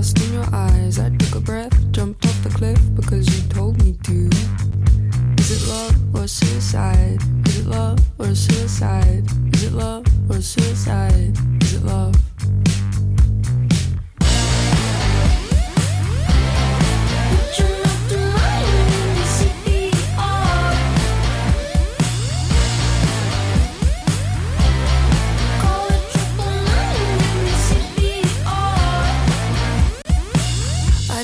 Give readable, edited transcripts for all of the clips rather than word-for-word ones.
lost in your eyes. I took a breath, jumped off the cliff because you told me to. Is it love or suicide? Is it love or suicide? Is it love or suicide? Is it love? I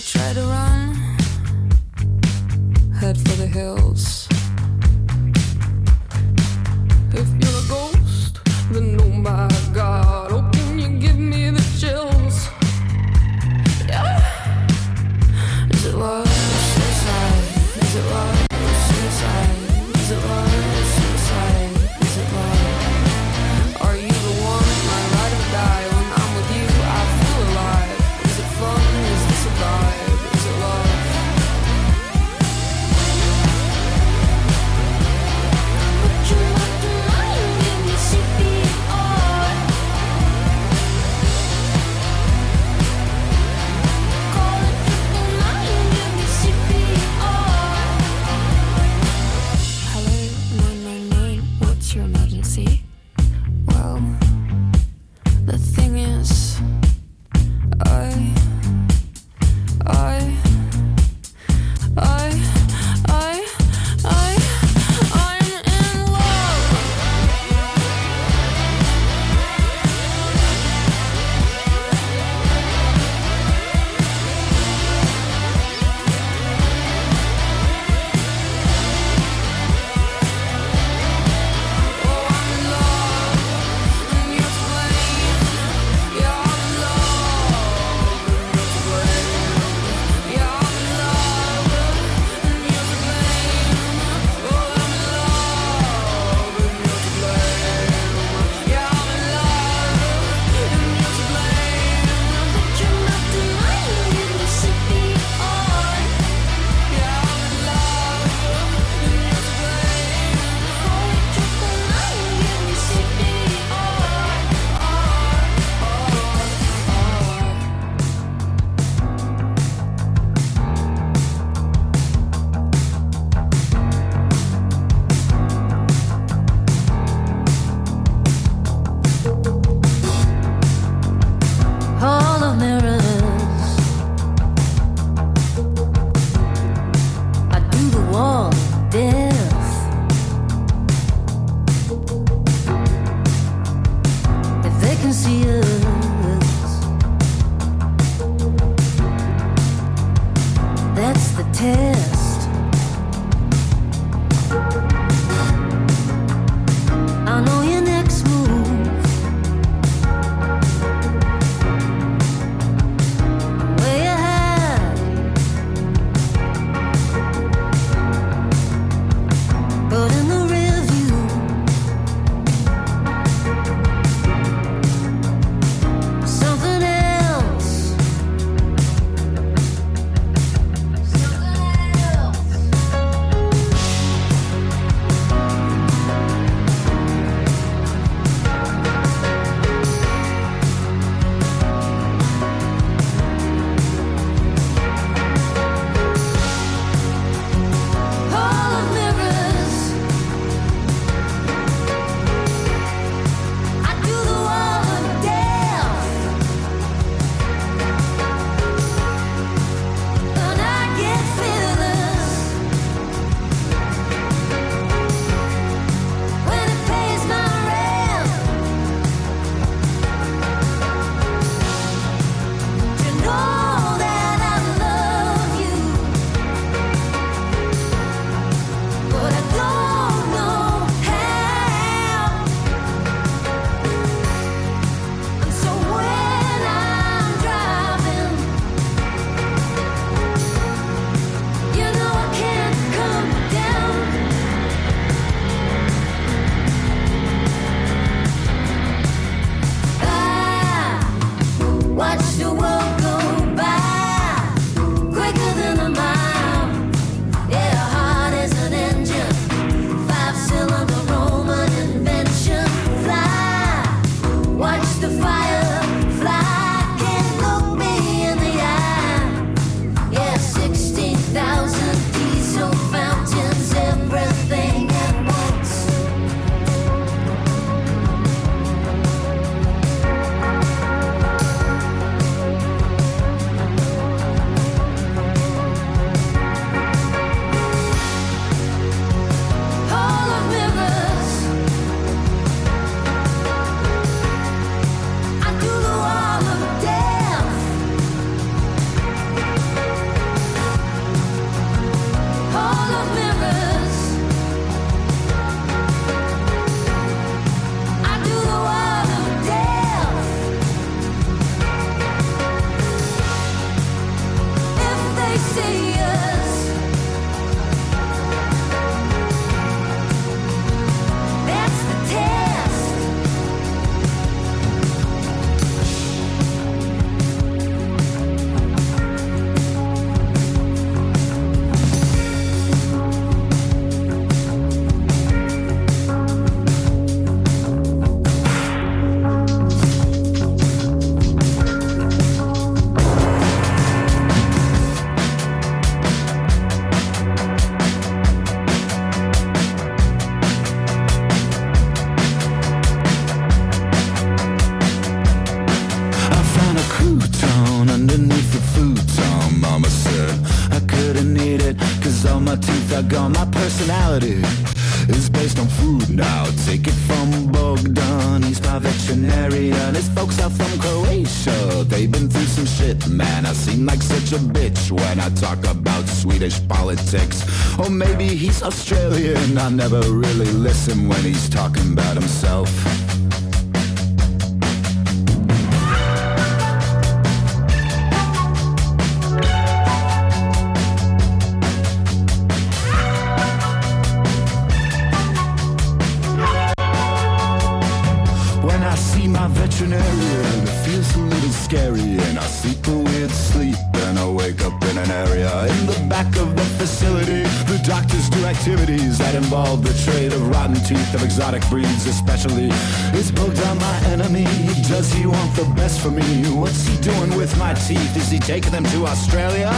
'cause all my teeth are gone. My personality is based on food now. Take it from Bogdan, he's my veterinarian. His folks are from Croatia, they've been through some shit, man. I seem like such a bitch when I talk about Swedish politics. Or maybe he's Australian, I never really listen when he's talking about himself. Veterinarian, it feels a little scary, and I sleep a weird sleep, and I wake up in an area in the back of the facility. The doctors do activities that involve the trade of rotten teeth of exotic breeds, especially. Is Bogdan my enemy? Does he want the best for me? What's he doing with my teeth? Is he taking them to Australia?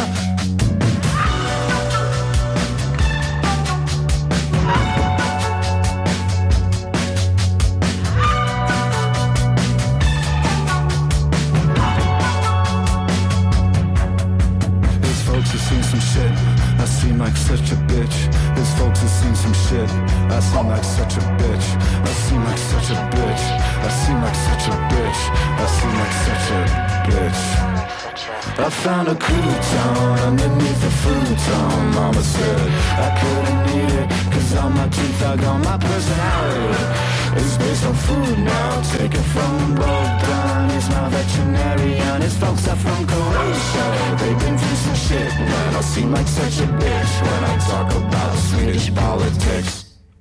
Like such a bitch. His folks have seen some shit. I seem like such a bitch. I seem like such a bitch. I seem like such a bitch. I seem like such a bitch. I found a crouton underneath a futon. Mama said I couldn't eat it 'cause all my teeth are gone. My personality is based on food now. Take it from Bogdan, he's my veterinarian. His folks are from Croatia, they've been through some shit, man. I seem like such a bitch when I talk about Swedish politics.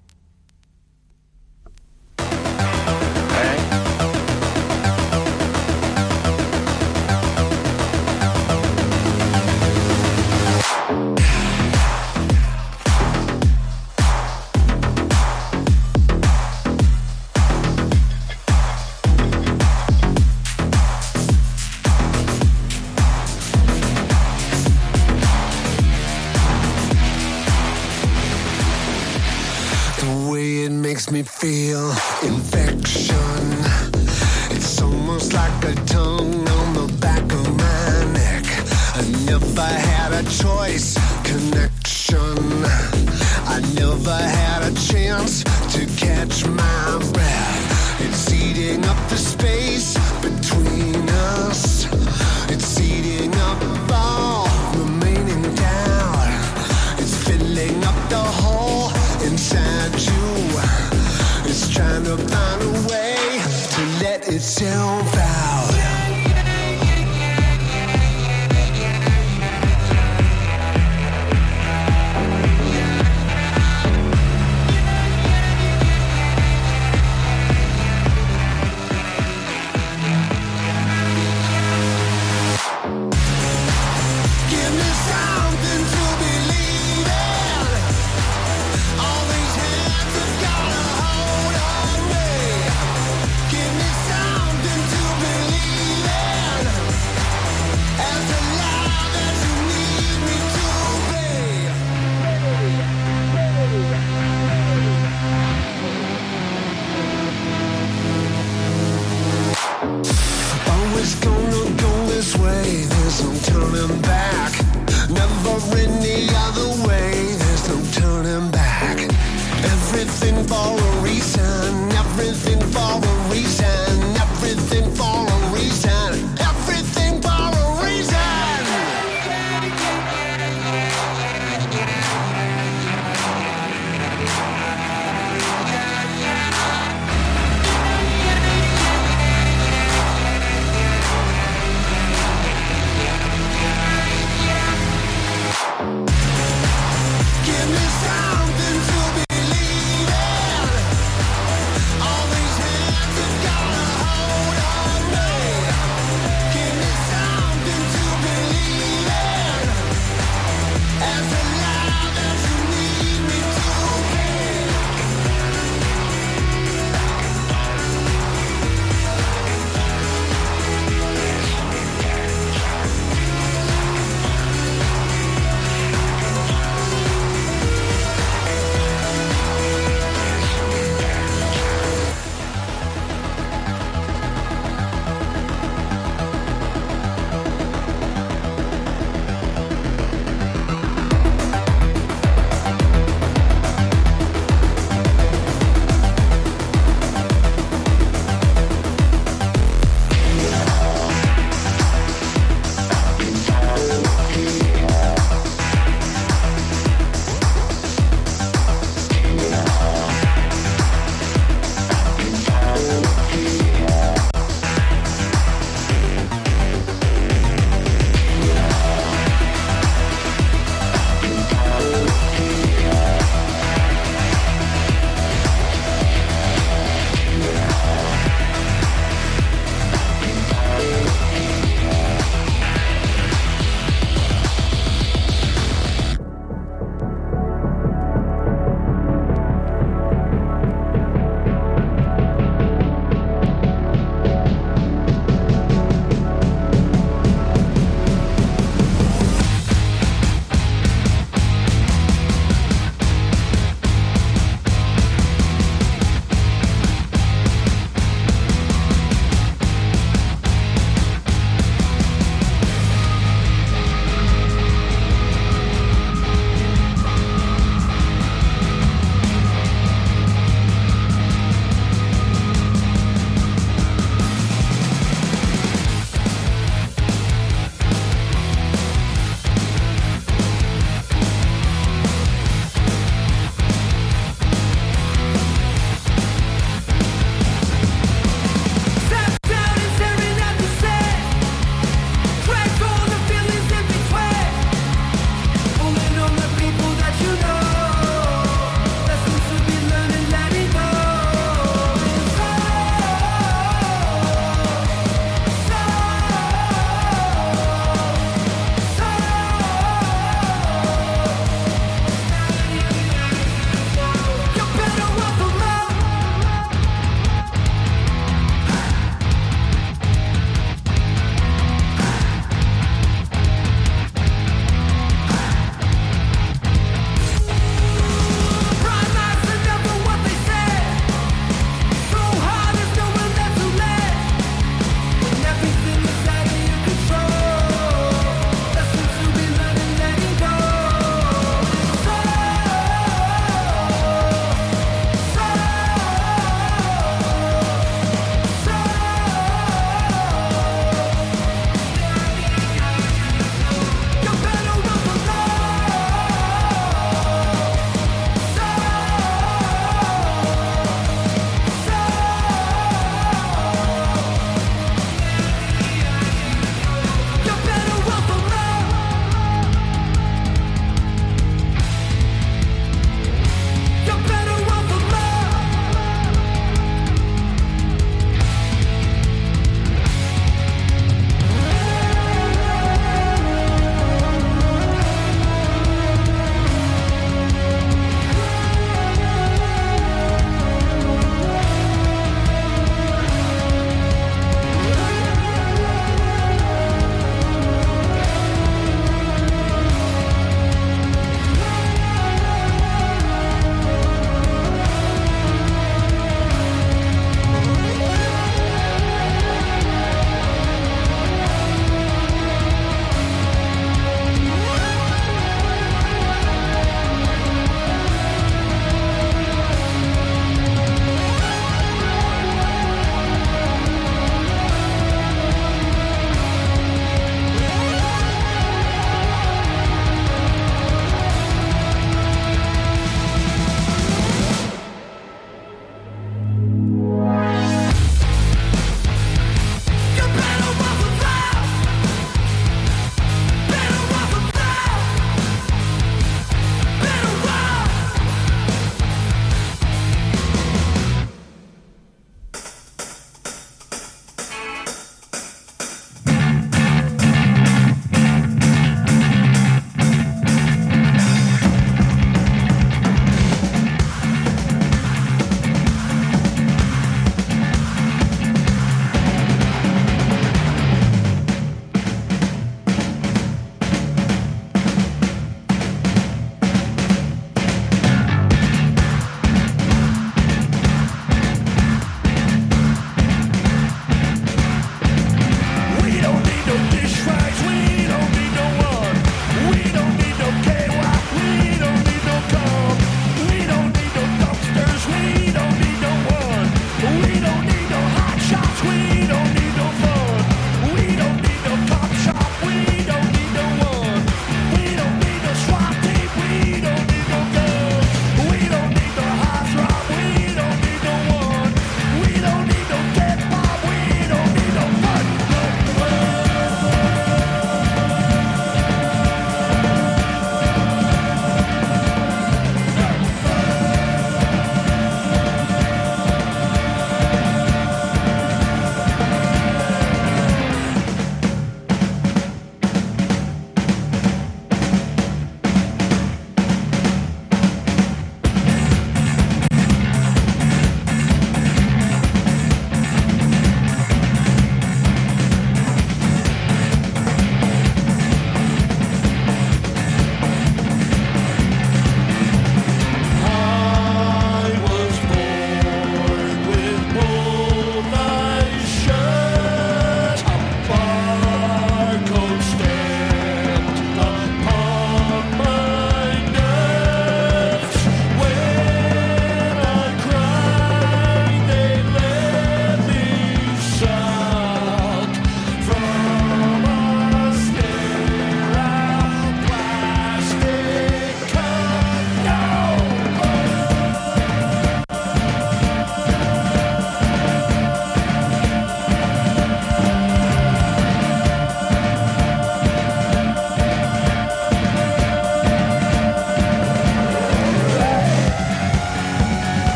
Me feel infection. It's almost like a tongue on the back of my neck. I never had a choice, connection. I never had a chance to catch my breath. It's eating up the space between us. It's eating up all remaining doubt. It's filling up the hole inside you. It's trying to find a way to let itself out.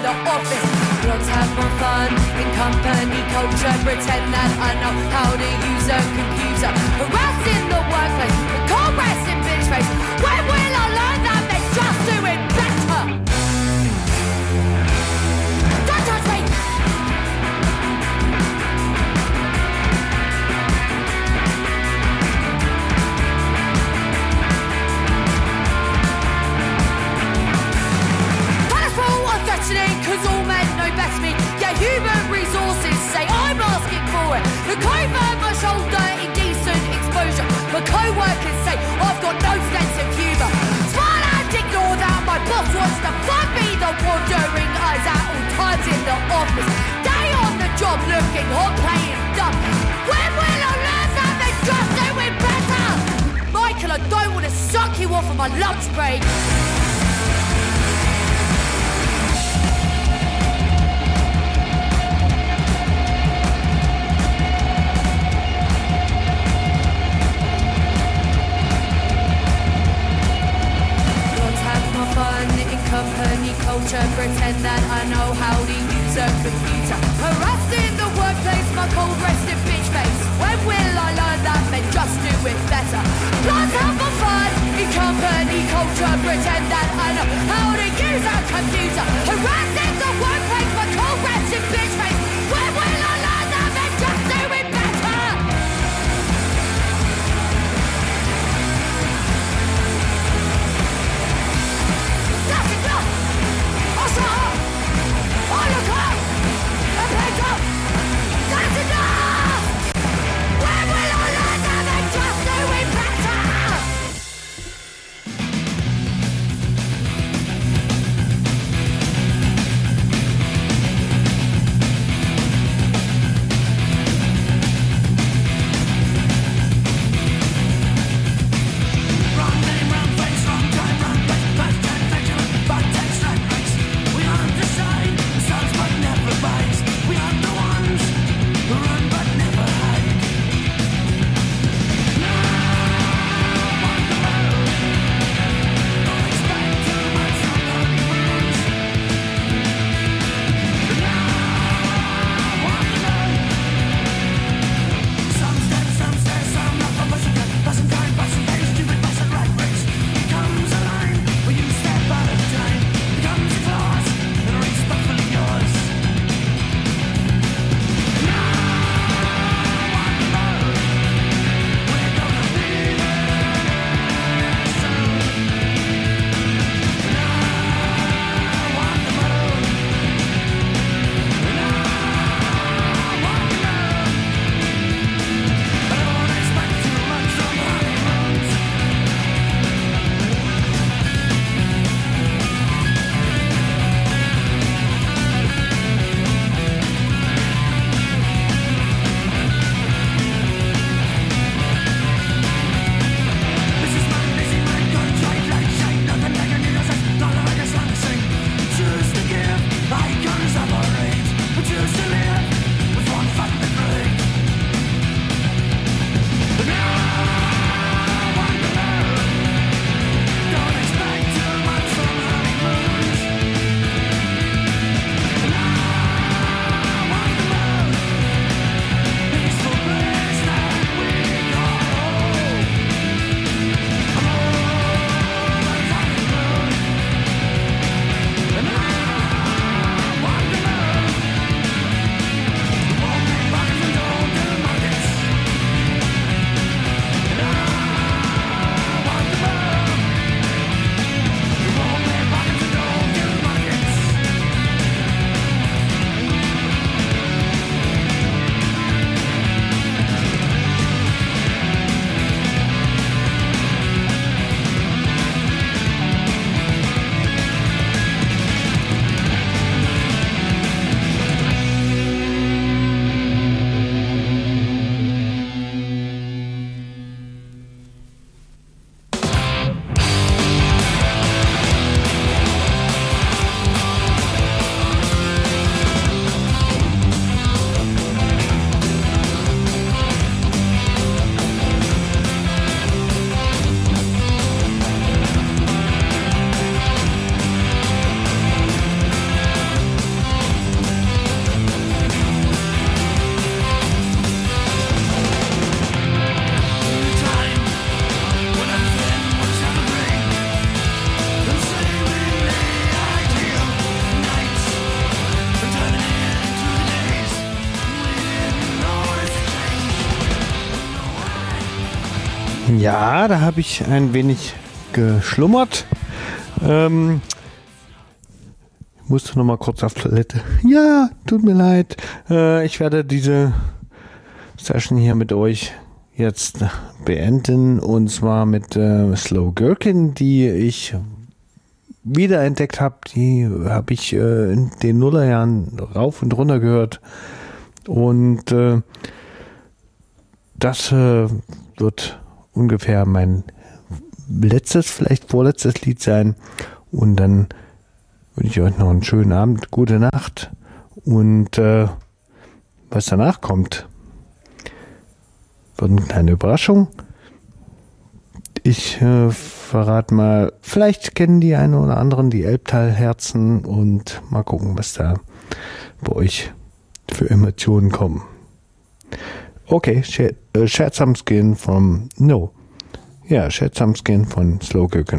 the office. Let's have more fun in company culture. Pretend that I know how to use a computer. Harass in the workplace, the cold rest in bitch face. When will I learn that they're just doing better? Don't touch me! Cause all men know best me. Yeah, human resources say I'm asking for it. Look over my shoulder, indecent exposure. My co-workers say I've got no sense of humour. Smile and ignore that. My boss wants to find me the wandering eyes at all times in the office. Day on the job looking hot, playing dumb. When will I learn that they're just doing better? Michael, I don't want to suck you off on my lunch break. Company culture, pretend that I know how to use a computer. Harassed in the workplace, my cold rested bitch face. When will I learn that men just do it better? Let's have more fun in company culture, pretend that I know how to use a computer. Harassed in the workplace, my cold rested bitch face. When will I learn that men just do it better? That's enough! I'll shut up! I'll look up! And pick up! That's enough! Ja, da habe ich ein wenig geschlummert. Ich musste noch mal kurz auf Toilette. Ja, tut mir leid. Ich werde diese Session hier mit euch jetzt beenden. Und zwar mit Slow Gherkin, die ich wiederentdeckt habe. Die habe ich in den Nullerjahren rauf und runter gehört. Und das wird ungefähr mein letztes, vielleicht vorletztes Lied sein. Und dann wünsche ich euch noch einen schönen Abend, gute Nacht. Und was danach kommt, wird eine kleine Überraschung. Ich verrate mal, vielleicht kennen die einen oder anderen die Elbtal-Herzen und mal gucken, was da bei euch für Emotionen kommen. Okay, Shed Some Skin von Shed Some Skin von Slow Gherkin.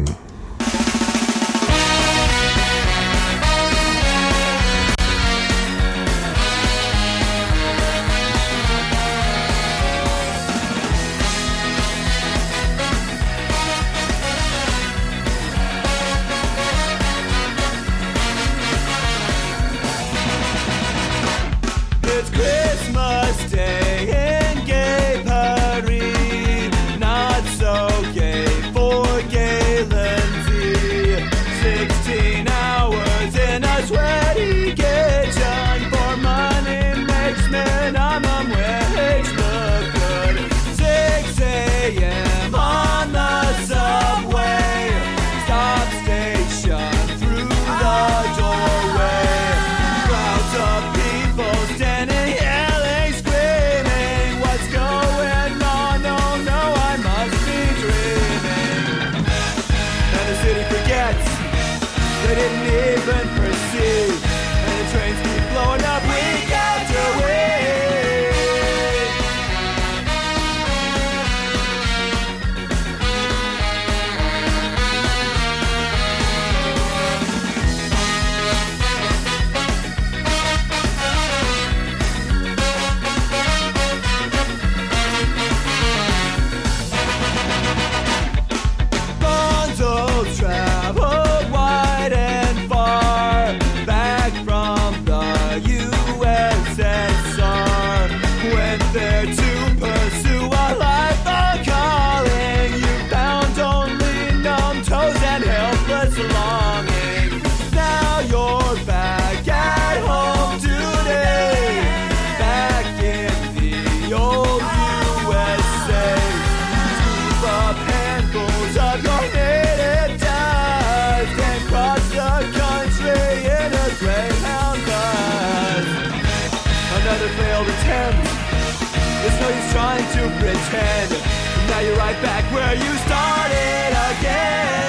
Trying to pretend. Now you're right back where you started again.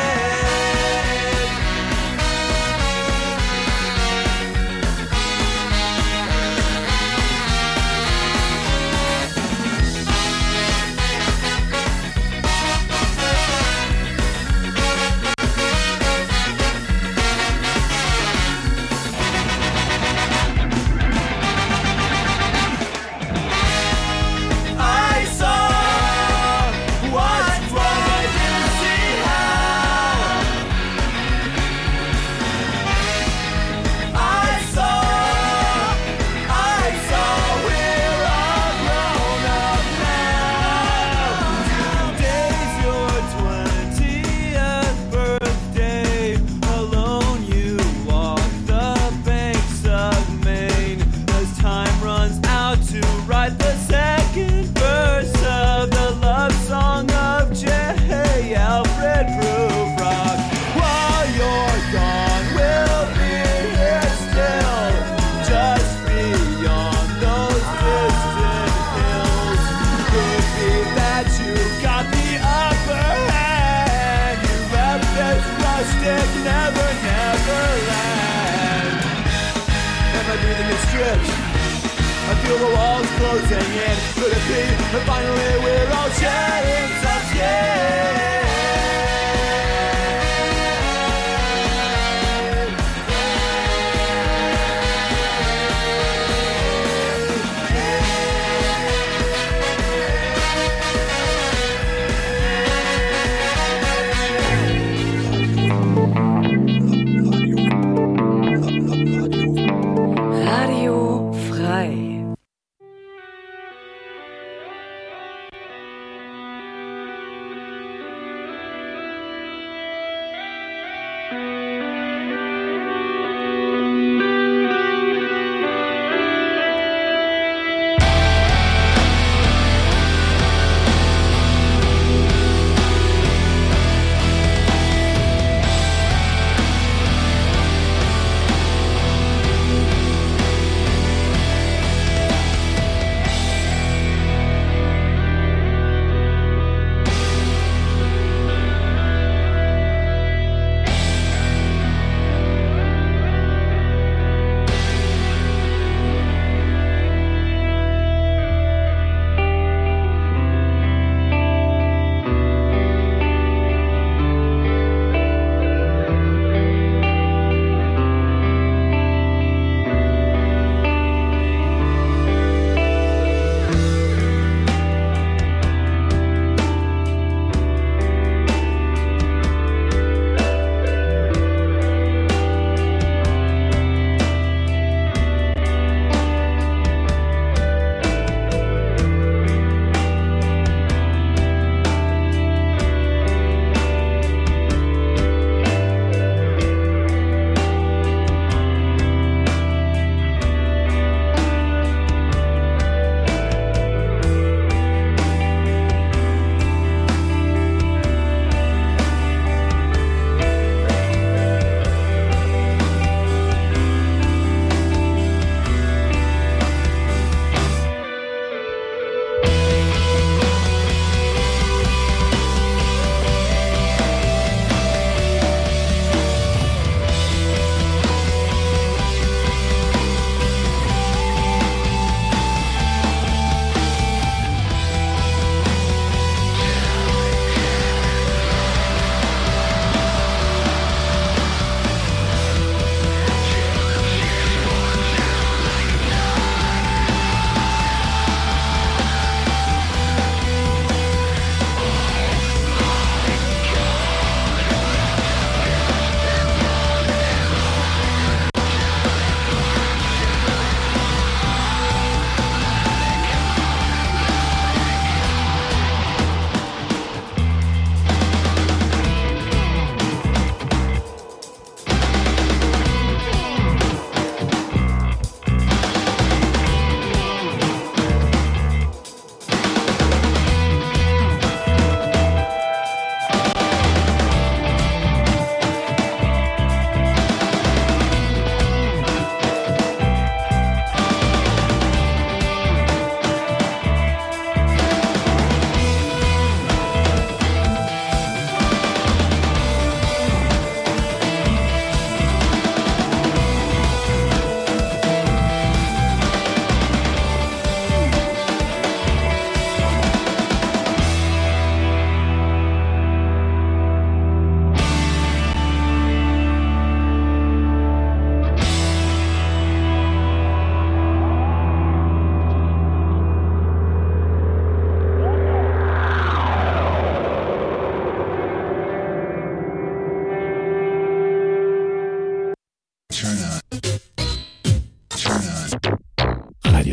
I feel the walls closing in. Could it be that finally we're all shedding some skin?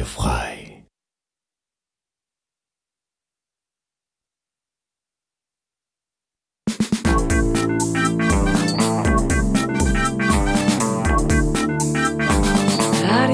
frei.